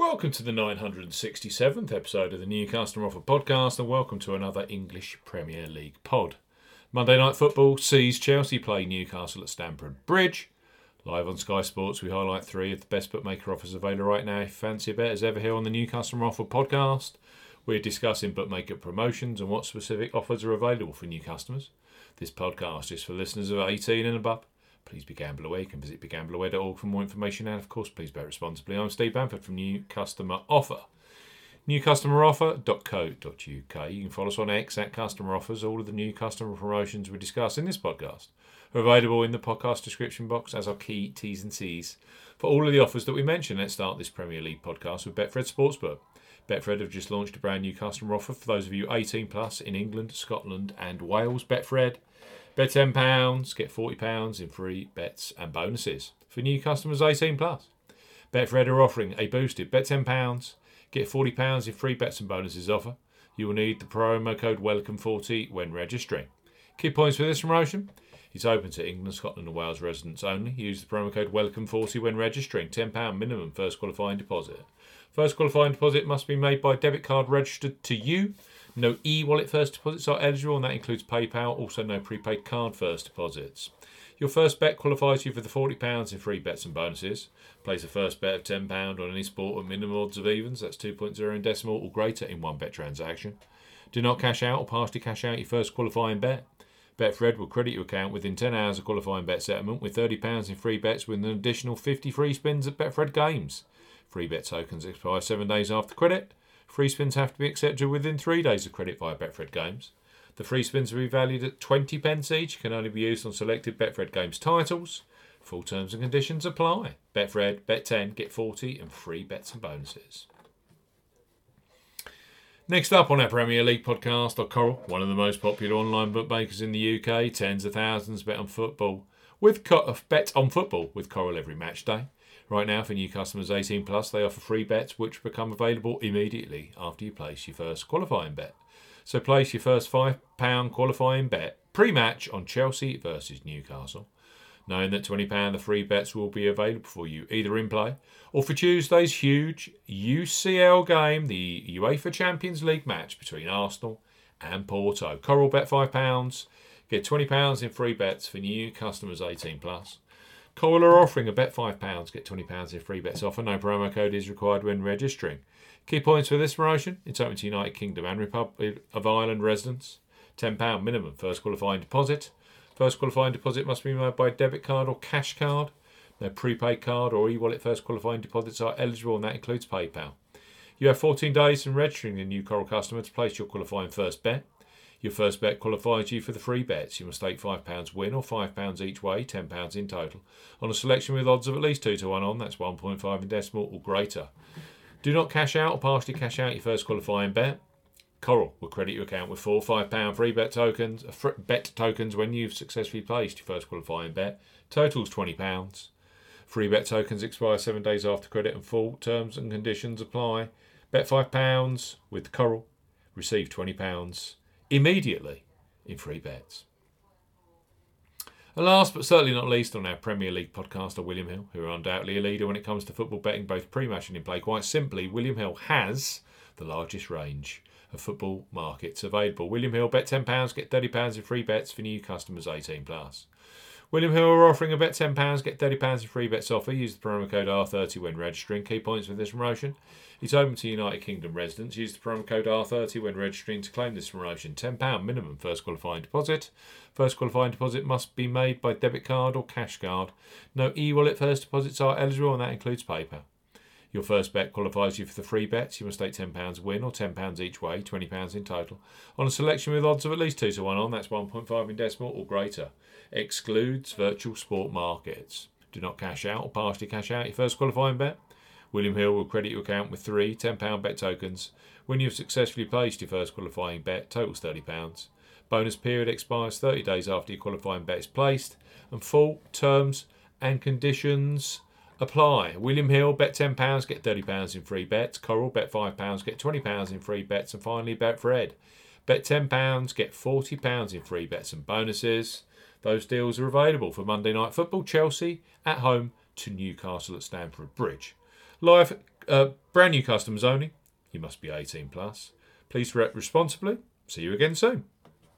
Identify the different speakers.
Speaker 1: Welcome to the 967th episode of the New Customer Offer podcast, and welcome to another English Premier League pod. Monday Night Football sees Chelsea play Newcastle at Stamford Bridge. Live on Sky Sports, we highlight three of the best bookmaker offers available right now. If you fancy a bet, as ever here on the New Customer Offer podcast, we're discussing bookmaker promotions and what specific offers are available for new customers. This podcast is for listeners of 18 and above. Please be gamble aware. You can visit begambleaware.org for more information, and of course, please bet responsibly. I'm Steve Bamford from New Customer Offer. newcustomeroffer.co.uk. You can follow us on X at Customer Offers. All of the new customer promotions we discuss in this podcast are available in the podcast description box as our key T's and C's for all of the offers that we mentioned. Let's start this Premier League podcast with Betfred Sportsbook. Betfred have just launched a brand new customer offer for those of you 18 plus in England, Scotland and Wales. Betfred. Bet £10, get £40 in free bets and bonuses for new customers 18 plus. Betfred are offering a boosted bet £10, get £40 in free bets and bonuses offer. You will need the promo code WELCOME40 when registering. Key points for this promotion: it's open to England, Scotland and Wales residents only. Use the promo code WELCOME40 when registering. £10 minimum first qualifying deposit. First qualifying deposit must be made by debit card registered to you. No e-wallet first deposits are eligible, and that includes PayPal. Also, no prepaid card first deposits. Your first bet qualifies you for the £40 in free bets and bonuses. Place a first bet of £10 on any sport with minimum odds of evens, that's 2.0 in decimal or greater in one bet transaction. Do not cash out or partially cash out your first qualifying bet. Betfred will credit your account within 10 hours of qualifying bet settlement with £30 in free bets with an additional 50 free spins at Betfred Games. Free bet tokens expire 7 days after credit. Free spins have to be accepted within 3 days of credit via Betfred Games. The free spins will be valued at 20 pence each. Can only be used on selected Betfred Games titles. Full terms and conditions apply. Betfred, bet 10, get 40 and free bets and bonuses. Next up on our Premier League podcast are Coral, one of the most popular online bookmakers in the UK. Tens of thousands bet on football with Coral every match day. Right now, for new customers 18 plus, they offer free bets which become available immediately after you place your first qualifying bet. So place your first £5 qualifying bet pre-match on Chelsea versus Newcastle, knowing that £20 of free bets will be available for you either in play or for Tuesday's huge UCL game, the UEFA Champions League match between Arsenal and Porto. Coral, bet £5, get £20 in free bets for new customers 18 plus. Coral are offering a bet £5, get £20 in free bets offer. No promo code is required when registering. Key points for this promotion: it's open to United Kingdom and Republic of Ireland residents. £10 minimum first qualifying deposit. First qualifying deposit must be made by debit card or cash card. No prepaid card or e-wallet first qualifying deposits are eligible, and that includes PayPal. You have 14 days from registering a new Coral customer to place your qualifying first bet. Your first bet qualifies you for the free bets. You must stake £5 win or £5 each way, £10 in total, on a selection with odds of at least 2 to 1 on, that's 1.5 in decimal or greater. Do not cash out or partially cash out your first qualifying bet. Coral will credit your account with 4 £5 free bet tokens when you've successfully placed your first qualifying bet. Totals £20. Free bet tokens expire 7 days after credit and full terms and conditions apply. Bet £5 with Coral. Receive £20 immediately in free bets. And last but certainly not least on our Premier League podcast are William Hill, who are undoubtedly a leader when it comes to football betting, both pre-match and in play. Quite simply, William Hill has the largest range of football markets available. William Hill, bet £10, get £30 in free bets for new customers 18 plus. William Hill are offering a bet £10, get £30 in free bets offer. Use the promo code R30 when registering. Key points for this promotion: it's open to United Kingdom residents. Use the promo code R30 when registering to claim this promotion. £10 minimum first qualifying deposit. First qualifying deposit must be made by debit card or cash card. No e-wallet first deposits are eligible, and that includes PayPal. Your first bet qualifies you for the free bets. You must stake £10 win or £10 each way, £20 in total, on a selection with odds of at least 2 to 1 on, that's 1.5 in decimal or greater. Excludes virtual sport markets. Do not cash out or partially cash out your first qualifying bet. William Hill will credit your account with 3 £10 bet tokens when you have successfully placed your first qualifying bet. Totals £30. Bonus period expires 30 days after your qualifying bet is placed, and full terms and conditions apply. William Hill, bet £10, get £30 in free bets. Coral, bet £5, get £20 in free bets. And finally, Betfred, bet £10, get £40 in free bets and bonuses. Those deals are available for Monday Night Football. Chelsea at home to Newcastle at Stamford Bridge. Live brand new customers only. You must be 18 plus. Please responsibly. See you again soon.